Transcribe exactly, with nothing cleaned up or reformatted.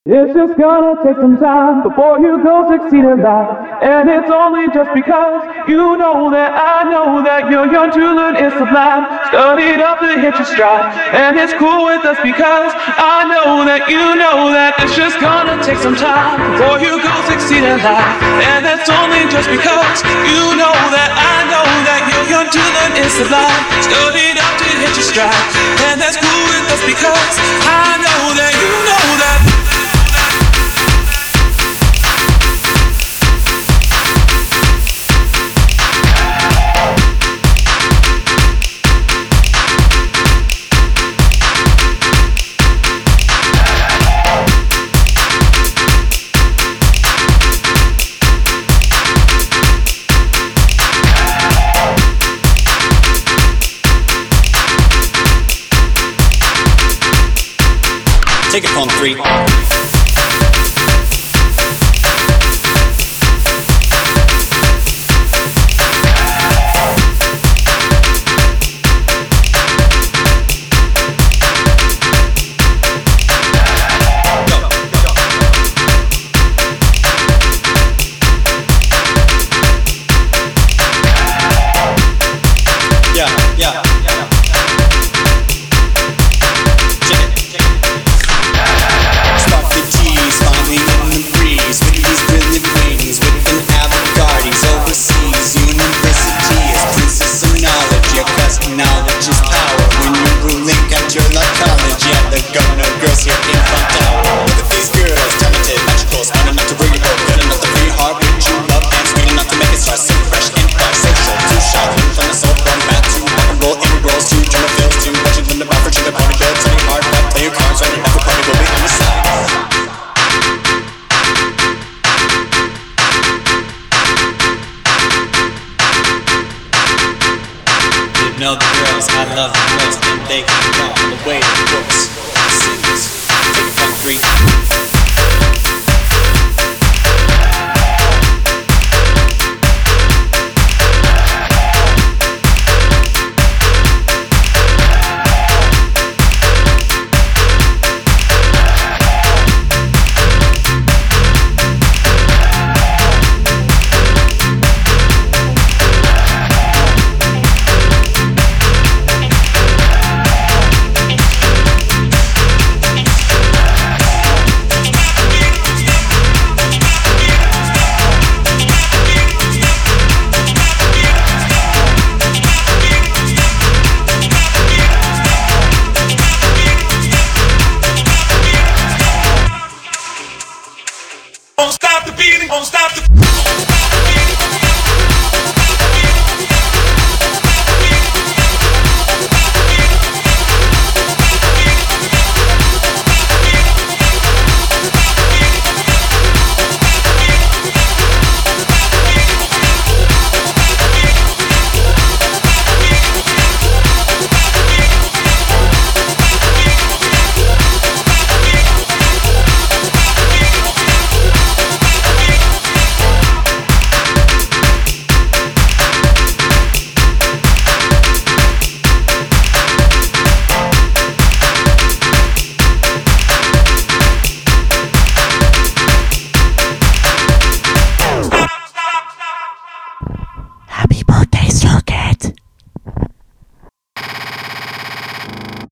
It's just gonna take some time before you go succeed in life. And it's only just because you know that I know that you're young to learn is sublime. Studied up to hit your stride. And it's cool with us because I know that you know that it's just gonna take some time before you go succeed in life. And that's only just because you know that I know that you're young to learn is sublime. Studied up to hit your stride. And that's cool with us because I know that you know that. Take it on three. Knowledge is power. When you're ruling at your love college, yeah, the governor girls here in front tower. Look at these girls, talented, magical, smart enough to bring it home, good enough to free heart, which you love, and sweet enough to make it start. So fresh and far, social, too shy, learn from the soul, from math to rock and roll, integrals to drummer fills to what you learned about for the party build, study hard, but play your cards right, and every party will be on the side. Know the girls I love the most, and they can count the way it works. Take it from three.